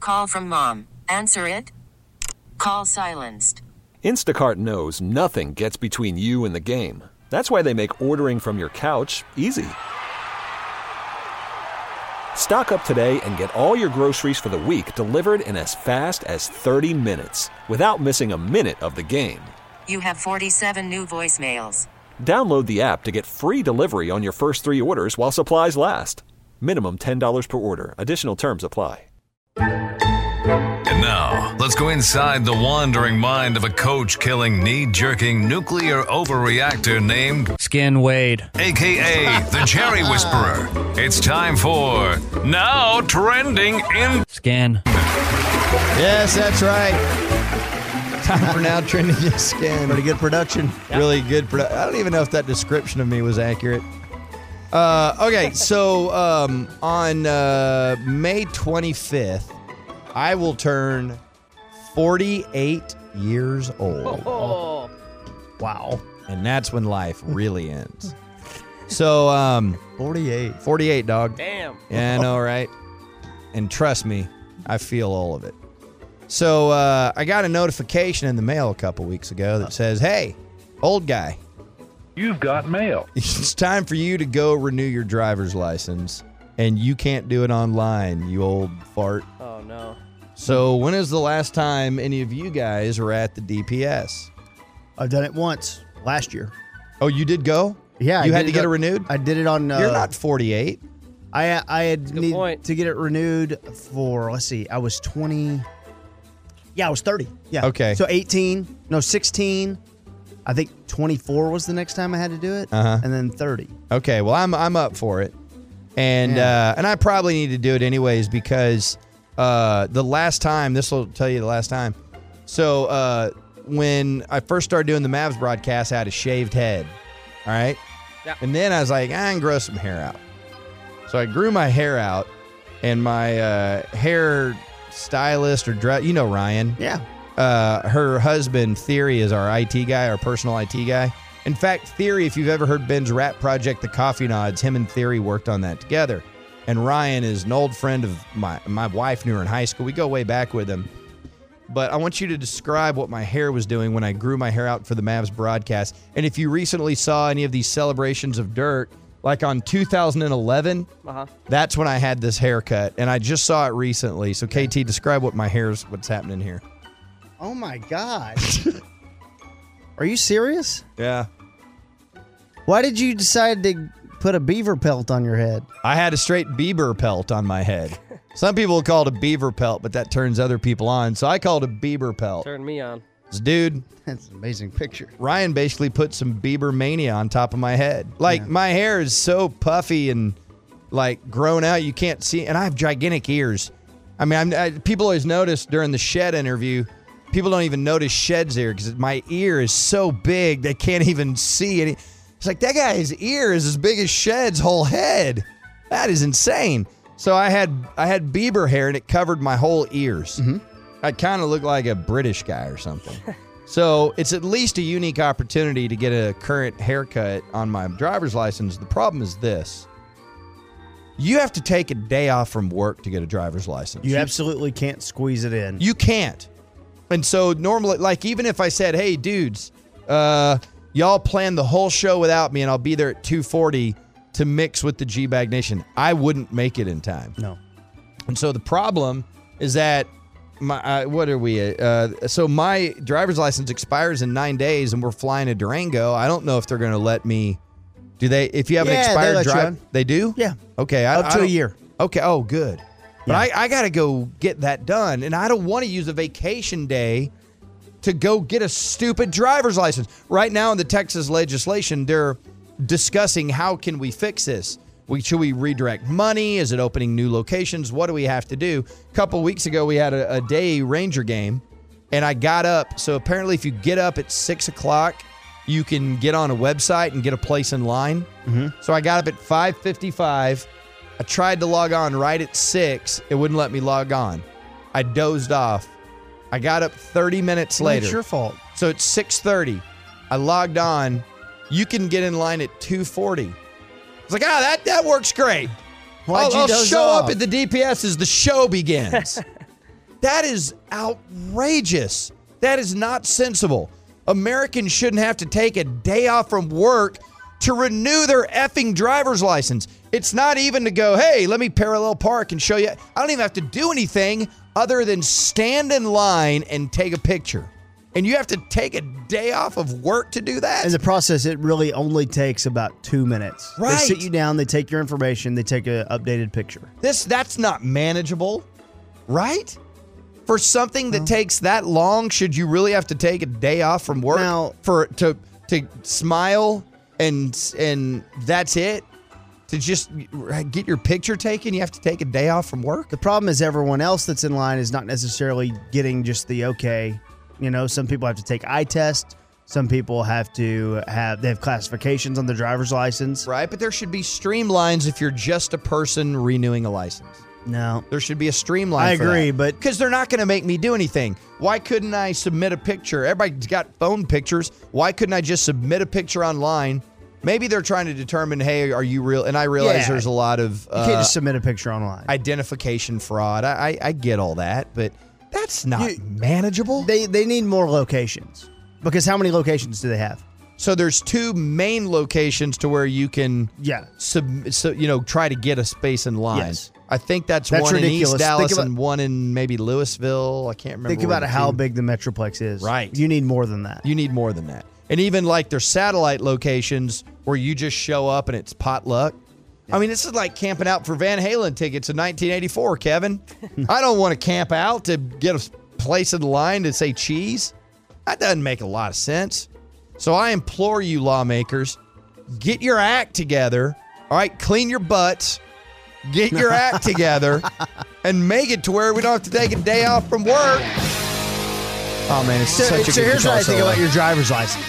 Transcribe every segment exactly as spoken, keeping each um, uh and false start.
call from mom. Answer it. Call silenced. Instacart knows nothing gets between you and the game. That's why they make ordering from your couch easy. Stock up today and get all your groceries for the week delivered in as fast as thirty minutes without missing a minute of the game. You have forty-seven new voicemails. Download the app to get free delivery on your first three orders while supplies last. Minimum ten dollars per order. Additional terms apply. And now, let's go inside the wandering mind of a coach-killing, knee-jerking nuclear overreactor named Skin Wade, a k a the Cherry Whisperer. It's time for Now Trending in Skin. Yes, that's right. Time for Now Trending in Skin. Pretty good production. Yep. Really good production. I don't even know if that description of me was accurate. Uh, okay, so um, on uh, May twenty-fifth, I will turn forty-eight years old. Oh. Wow. And that's when life really ends. So, um, forty-eight. forty-eight, dog. Damn. Yeah, I know, right? And trust me, I feel all of it. So, uh, I got a notification in the mail a couple weeks ago that says, hey, old guy. You've got mail. It's time for you to go renew your driver's license, and you can't do it online, you old fart. Oh, no. So when is the last time any of you guys were at the D P S? I've done it once last year. Oh, you did go? Yeah. You I had did to get it it on- renewed? I did it on... Uh, You're not forty-eight. I I had good need point. to get it renewed for, let's see, I was twenty... Yeah, I was thirty. Yeah. Okay. So eighteen, no, sixteen. I think twenty-four was the next time I had to do it. Uh-huh. And then thirty. Okay, well, I'm I'm up for it. And Yeah. uh, and I probably need to do it anyways because uh, the last time, this will tell you the last time. So uh, when I first started doing the Mavs broadcast, I had a shaved head. All right? Yeah. And then I was like, I can grow some hair out. So I grew my hair out, and my uh, hair stylist or dress, you know Ryan. Yeah. Uh, her husband, Theory, is our I T guy, our personal I T guy. In fact, Theory, if you've ever heard Ben's rap project, The Coffee Nods, him and Theory worked on that together. And Ryan is an old friend of my my wife knew her in high school. We go way back with him. But I want you to describe what my hair was doing when I grew my hair out for the Mavs broadcast. And if you recently saw any of these celebrations of dirt, like on two thousand eleven, Uh-huh. that's when I had this haircut. And I just saw it recently. So, K T, describe what my hair's, what's happening here. Oh, my God. Are you serious? Yeah. Why did you decide to put a beaver pelt on your head? I had a straight Bieber pelt on my head. Some people call it a beaver pelt, but that turns other people on. So I called it a Bieber pelt. Turn me on. This dude, That's an amazing picture. Ryan basically put some Bieber mania on top of my head. Like, Yeah. my hair is so puffy and, like, grown out, you can't see. And I have gigantic ears. I mean, I'm, I, people always notice during the Shed interview, people don't even notice Shed's ear because my ear is so big they can't even see any. It's like, that guy's ear is as big as Shed's whole head. That is insane. So I had I had Bieber hair, and it covered my whole ears. Mm-hmm. I kind of look like a British guy or something. So it's at least a unique opportunity to get a current haircut on my driver's license. The problem is this. You have to take a day off from work to get a driver's license. You absolutely can't squeeze it in. You can't. And so normally, like, even if I said, hey, dudes, uh, y'all plan the whole show without me and I'll be there at two forty to mix with the G-Bag Nation, I wouldn't make it in time. No. And so the problem is that, my uh, what are we? Uh, so my driver's license expires in nine days and we're flying to Durango. I don't know if they're going to let me. Do they? If you have Yeah, an they expired let you drive, on. they do? Yeah. Okay. I, Up I to a don't- year. Okay. Oh, good. But Yeah. I, I got to go get that done. And I don't want to use a vacation day to go get a stupid driver's license. Right now in the Texas legislation, they're discussing how can we fix this. We, should we redirect money? Is it opening new locations? What do we have to do? A couple weeks ago, we had a, a day Ranger game, and I got up. So apparently if you get up at six o'clock, you can get on a website and get a place in line. Mm-hmm. So I got up at five fifty-five. I tried to log on right at six. It wouldn't let me log on. I dozed off. I got up thirty minutes later. It's your fault. So it's six thirty. I logged on. You can get in line at two forty. It's like, ah, that, that works great. Why'd I'll, you I'll doze show off? up at the D P S as the show begins. That is outrageous. That is not sensible. Americans shouldn't have to take a day off from work to renew their effing driver's license. It's not even to go, hey, let me parallel park and show you. I don't even have to do anything other than stand in line and take a picture. And you have to take a day off of work to do that? In the process, it really only takes about two minutes. Right. They sit you down, they take your information, they take an updated picture. This That's not manageable, right? For something that takes that long, should you really have to take a day off from work Now- for to to smile and and that's it? To just get your picture taken, you have to take a day off from work? The problem is everyone else that's in line is not necessarily getting just the okay. You know, some people have to take eye test. Some people have to have, they have classifications on their driver's license. Right, but there should be streamlines if you're just a person renewing a license. No. There should be a streamline. I agree, but- because they're not going to make me do anything. Why couldn't I submit a picture? Everybody's got phone pictures. Why couldn't I just submit a picture online? Maybe they're trying to determine, hey, are you real? And I realize Yeah. there's a lot of uh, You can't just submit a picture online. identification fraud. I, I I get all that, but that's not You- manageable. They they need more locations. Because how many locations do they have? So there's two main locations to where you can Yeah. sub, so, you know, try to get a space in line. Yes. I think that's, That's one in ridiculous. East Think Dallas about- and one in maybe Louisville. I can't remember. Think where about the how two- big the Metroplex is. Right. You need more than that. You need more than that. And even like their satellite locations where you just show up and it's potluck. I mean, this is like camping out for Van Halen tickets in nineteen eighty-four, Kevin. I don't want to camp out to get a place in the line to say cheese. That doesn't make a lot of sense. So I implore you, lawmakers, get your act together. All right, clean your butts. Get your act together and make it to where we don't have to take a day off from work. Oh, man, it's So, such a so good here's what I guitar think solo. about your driver's license.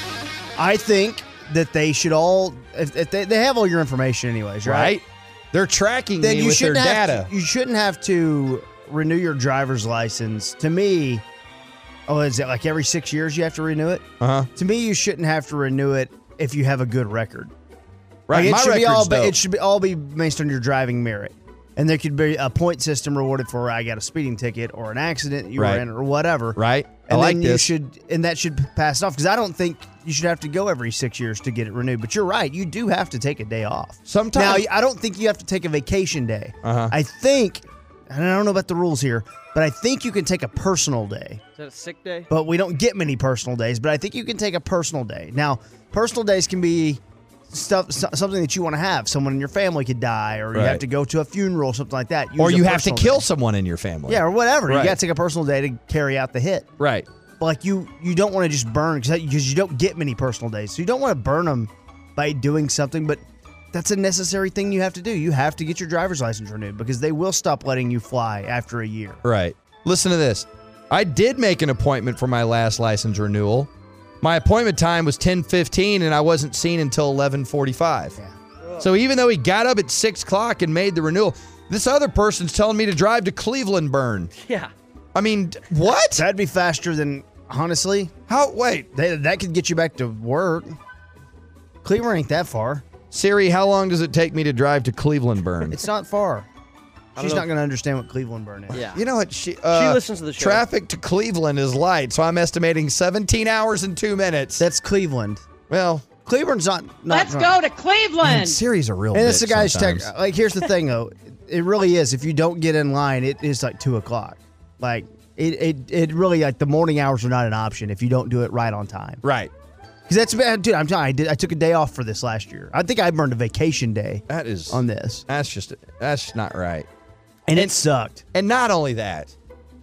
I think that they should all, if, if they, they have all your information anyways, right? Right? They're tracking Then me you with their shouldn't have data. to, you shouldn't have to renew your driver's license. To me, oh, is it like every six years you have to renew it? Uh-huh. To me, you shouldn't have to renew it if you have a good record. Right. Like, it My should be all record's ba- dope. it should be all be based on your driving merit. And there could be a point system rewarded for I got a speeding ticket or an accident you Right. were in or whatever. Right. I And like then you this. should and that should pass off because I don't think you should have to go every six years to get it renewed. But you're right, you do have to take a day off. Sometimes- now I don't think you have to take a vacation day. Uh-huh. I think, and I don't know about the rules here, but I think you can take a personal day. Is that a sick day? But we don't get many personal days. But I think you can take a personal day. Now, personal days can be stuff, so- something that you want to have. Someone in your family could die, or you Right. have to go to a funeral, something like that. or Use a you have to personal kill day. someone in your family. Yeah, or whatever. Right. You got to take a personal day to carry out the hit. Right. But like you, you don't want to just burn because you don't get many personal days, so you don't want to burn them by doing something. But that's a necessary thing you have to do. You have to get your driver's license renewed because they will stop letting you fly after a year. Right. Listen to this. I did make an appointment for my last license renewal. My appointment time was ten fifteen, and I wasn't seen until eleven forty-five. Yeah. So even though he got up at six o'clock and made the renewal, this other person's telling me to drive to Cleveland burn. Yeah. I mean, d- what? That'd be faster than honestly. How? Wait. They, that could get you back to work. Cleveland ain't that far. Siri, how long does it take me to drive to Cleveland burn? It's not far. She's know not if- going to understand what Cleveland burn is. Yeah. You know what? She, uh, listens to the show. Traffic to Cleveland is light, so I'm estimating seventeen hours and two minutes. That's Cleveland. well, Cleveland's not. not Let's go to Cleveland. Siri's a real And bitch it's the guy's tech. sometimes. Like, here's the thing, though. It really is. If you don't get in line, it is like two o'clock. Like, it, it, it really, like, the morning hours are not an option if you don't do it right on time. Right. Because that's bad, dude. I'm telling you, I, did, I took a day off for this last year. I think I burned a vacation day That is on this. That's just that's just not right. And it sucked. And not only that,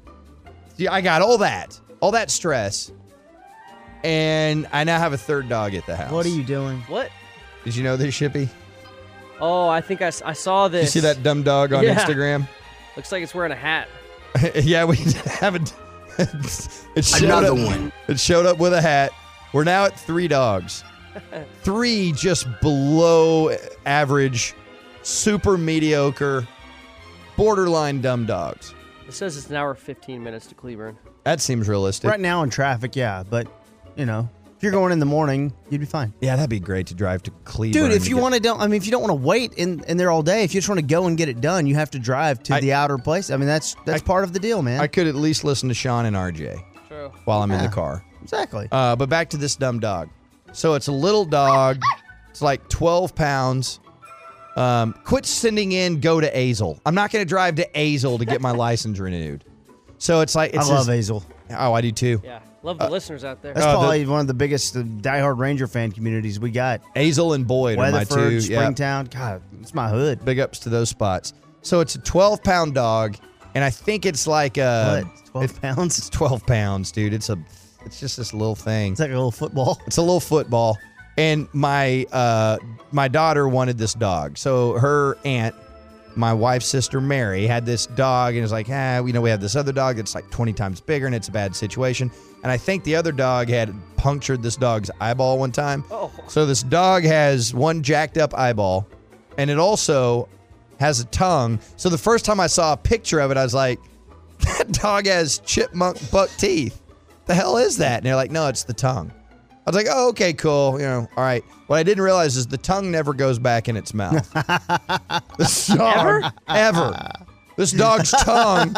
yeah, I got all that, all that stress, and I now have a third dog at the house. What are you doing? What? Did you know this, Shippy? Oh, I think I, s- I saw Did you this. see that dumb dog on Yeah. Instagram? Looks like it's wearing a hat. Yeah, we haven't. It showed Another up, one. It showed up with a hat. We're now at three dogs. Three just below average, super mediocre, borderline dumb dogs. It says it's an hour fifteen minutes to Cleveland. That seems realistic. Right now in traffic, yeah. But, you know, If you're going in the morning, you'd be fine. Yeah, that'd be great to drive to Cleveland. Dude, if to you get- want to, don't. I mean, if you don't want to wait in, in there all day, if you just want to go and get it done, you have to drive to I- the outer place. I mean, that's that's I- part of the deal, man. I could at least listen to Sean and R J True. while I'm in Yeah. the car. exactly. Uh, but back to this dumb dog. So it's a little dog. It's like twelve pounds. Um, quit sending in, go to Azel. I'm not going to drive to Azel to get my license renewed. So it's like, it's I love this- Hazel. Oh, I do too. Yeah. Love the listeners out there. That's Oh, the- probably one of the biggest uh, diehard Ranger fan communities we got. Azel and Boyd are my two. Weatherford, Yeah. Springtown. God, it's my hood. Big ups to those spots. So it's a twelve pound dog, and I think it's like uh, What? twelve pounds? It's twelve pounds, dude. It's a, it's just this little thing. It's like a little football. It's a little football. And my uh, my daughter wanted this dog. So her aunt, my wife's sister Mary, had this dog and was like, ah, you know, we have this other dog that's like twenty times bigger and it's a bad situation. And I think the other dog had punctured this dog's eyeball one time. Oh. So this dog has one jacked up eyeball, and it also has a tongue. So the first time I saw a picture of it, I was like, that dog has chipmunk buck teeth. The hell is that? And they're like, no, it's the tongue. I was like, oh, okay, cool. You know, all right. What I didn't realize is the tongue never goes back in its mouth. This dog, Ever? Ever. This dog's tongue.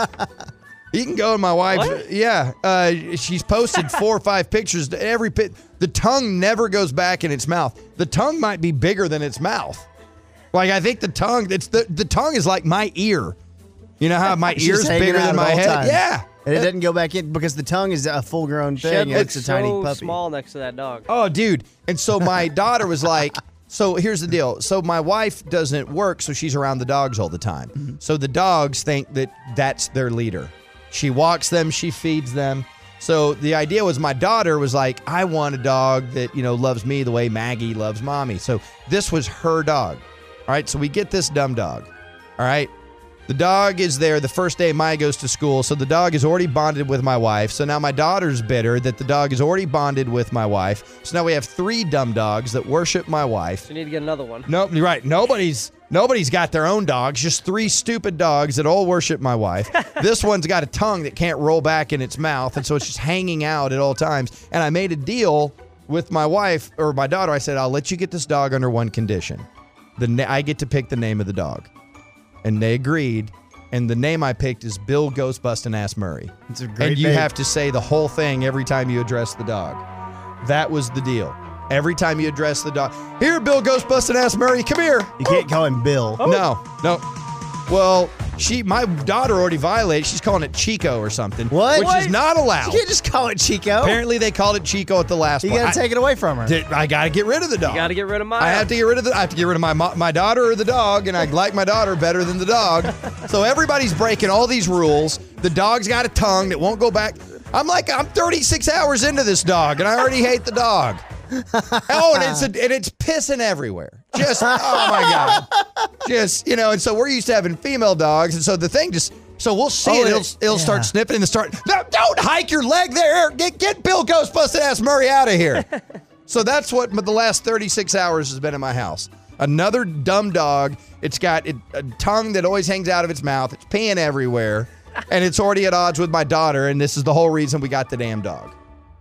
You can go in my wife's. What? Yeah. Uh, she's posted four or five pictures. To every pit. The tongue never goes back in its mouth. The tongue might be bigger than its mouth. Like, I think the tongue, it's the, the tongue is like my ear. You know how my It's just ear's hanging bigger out than at my all head? times. Yeah. And it doesn't go back in because the tongue is a full grown thing. Shed and looks it's a tiny so puppy. small next to that dog. Oh, dude. And so my daughter was like, so here's the deal. So my wife doesn't work, so she's around the dogs all the time. Mm-hmm. So the dogs think that that's their leader. She walks them, she feeds them. So the idea was my daughter was like, I want a dog that, you know, loves me the way Maggie loves mommy. So this was her dog. All right, so we get this dumb dog. All right. The dog is there the first day Maya goes to school, so the dog is already bonded with my wife. So now my daughter's bitter that the dog is already bonded with my wife. So now we have three dumb dogs that worship my wife. So you need to get another one. Nope, you're right. Nobody's nobody's got their own dogs. Just three stupid dogs that all worship my wife. This one's got a tongue that can't roll back in its mouth, and so it's just hanging out at all times. And I made a deal with my wife or my daughter. I said, I'll let you get this dog under one condition. The na- I get to pick the name of the dog. And they agreed. And the name I picked is Bill Ghostbustin' Ass Murray. It's a great And you name. have to say the whole thing every time you address the dog. That was the deal. Every time you address the dog. Here, Bill Ghostbustin' Ass Murray, come here. You can't call him Bill. No, no. Well, she, my daughter already violated. She's calling it Chico or something. What? Which What? is not allowed. You can't just call it Chico. Apparently, they called it Chico at the last You point. got to I- take it away from her. Did- I got to get rid of the dog. You got to get rid of mine. I have to get rid of the. I have to get rid of my mo- my daughter or the dog, and I like my daughter better than the dog. So everybody's breaking all these rules. The dog's got a tongue that won't go back. I'm like I'm thirty-six hours into this dog, and I already hate the dog. Oh, and it's a, and it's pissing everywhere. Just oh my god. Just you know, and so we're used to having female dogs, and so the thing just. So we'll see Oh, it. It'll, it- it'll yeah. start sniffing and start. No, don't hike your leg there. Get get Bill Ghostbustin' Ass Murray out of here. So that's what the last thirty-six hours has been in my house. Another dumb dog. It's got it, a tongue that always hangs out of its mouth. It's peeing everywhere. And it's already at odds with my daughter. And this is the whole reason we got the damn dog.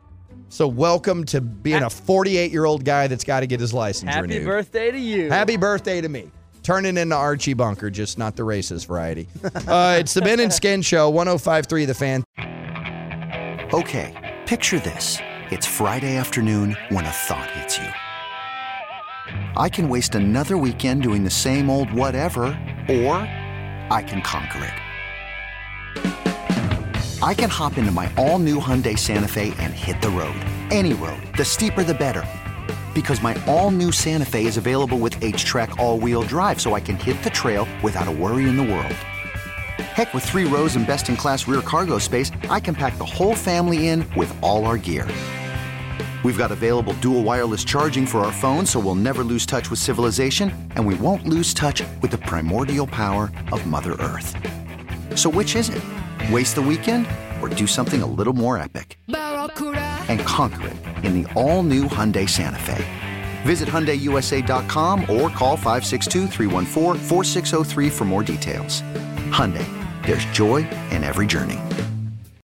So welcome to being a forty-eight-year-old guy that's got to get his license Happy renewed. birthday to you. Happy birthday to me. Turning into Archie Bunker, just not the racist variety. Uh, it's the Ben and Skin Show, one oh five point three The Fan. Okay, picture this. It's Friday afternoon when a thought hits you. I can waste another weekend doing the same old whatever, or I can conquer it. I can hop into my all-new Hyundai Santa Fe and hit the road. Any road. The steeper, the better. Because my all-new Santa Fe is available with H-Track all-wheel drive, so I can hit the trail without a worry in the world. Heck, with three rows and best-in-class rear cargo space, I can pack the whole family in with all our gear. We've got available dual wireless charging for our phones, so we'll never lose touch with civilization, and we won't lose touch with the primordial power of Mother Earth. So which is it? Waste the weekend or do something a little more epic? And conquer it in the all-new Hyundai Santa Fe. Visit Hyundai U S A dot com or call five six two, three one four, four six zero three for more details. Hyundai, there's joy in every journey.